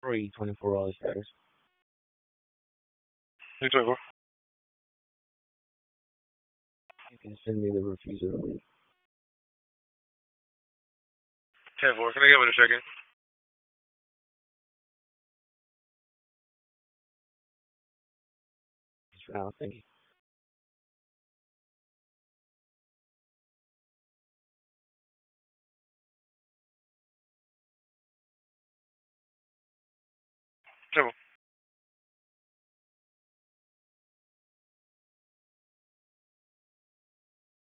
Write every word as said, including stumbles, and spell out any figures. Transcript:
Three twenty-four hour status. three twenty-four. You can send me the refusal to leave. ten four. Can I get with a check-in? For now, thank you.